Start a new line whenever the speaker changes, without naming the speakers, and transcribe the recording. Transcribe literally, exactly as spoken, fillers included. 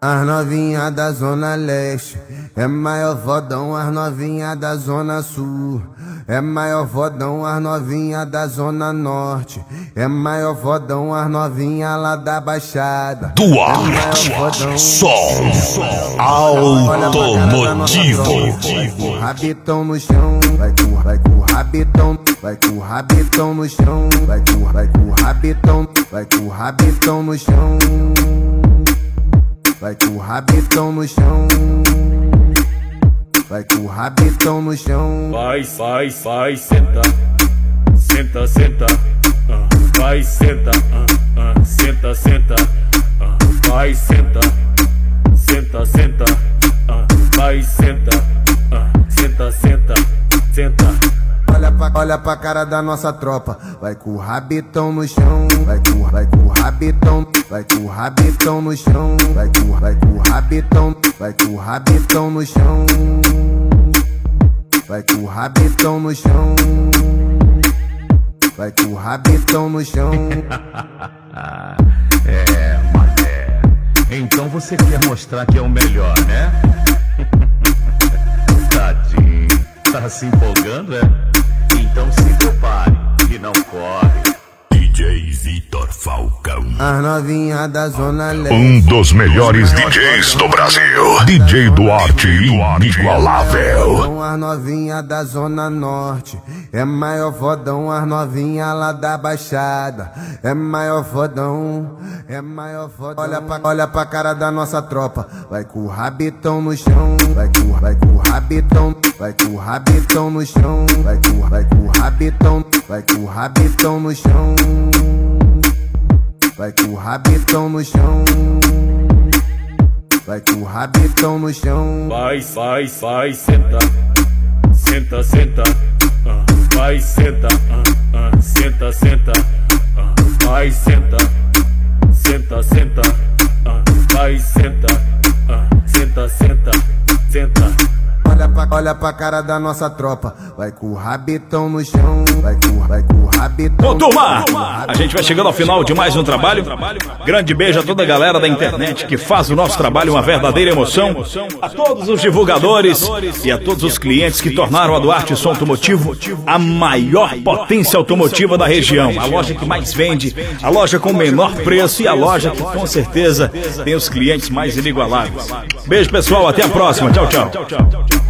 As novinha da Zona Leste é maior fodão, as novinha da Zona Sul é maior fodão, as novinha da Zona Norte é maior fodão, as novinha lá da Baixada.
Duarte, é som automotivo.
Vai com o rabitão no chão, vai com, vai com o rabitão, vai com o rabitão no chão, vai com, vai com o rabitão, vai com o rabitão no chão. Vai com o rabitão no chão, vai com o rabitão no chão.
Vai, vai, vai, senta, senta, senta, uh, vai, senta, uh, uh, senta, senta, uh, vai, senta, senta, senta, uh, vai, senta, uh, senta, senta, senta.
Olha pra, olha pra cara da nossa tropa, vai com o rabitão no chão, vai com, vai com o rabitão, vai com o rabitão no chão, vai com, vai com o rabitão, vai com o rabitão no chão, vai com o rabitão no chão, vai com o rabitão no chão.
É, mané, então você quer mostrar que é o melhor, né? Tadinho, tá se empolgando, é? Então se prepare e não corre.
D J Vitor Falcão,
As novinha da Zona Leste,
um dos melhores D Js do Brasil. D J Duarte, inigualável.
as novinha da Zona Norte é maior fodão, as novinha lá da Baixada é maior fodão, é maior fodão. Olha pra, olha pra cara da nossa tropa, vai com o rabitão no chão, vai com, vai com o rabitão, vai com o rabitão no chão, vai com, vai com o rabitão, vai com o rabitão no chão, vai com o rabitão no chão, vai com o rabitão no chão.
Vai, vai, vai, senta, senta, senta, uh, vai, senta, uh, uh, senta, senta, uh, vai, senta, senta, senta, uh, vai, senta, uh, senta, senta, senta.
Olha pra, olha pra cara da nossa tropa, vai com o rabitão no chão, vai com, vai com o rabitão.
Ô turma, a gente vai chegando ao final de mais um trabalho. Grande beijo a toda a galera da internet que faz o nosso trabalho uma verdadeira emoção. A todos os divulgadores e a todos os clientes que tornaram a Duarte Som Automotivo a maior potência automotiva da região. A loja que mais vende, a loja com o menor preço e a loja que com certeza tem os clientes mais inigualáveis. Beijo pessoal, até a próxima. Tchau, tchau.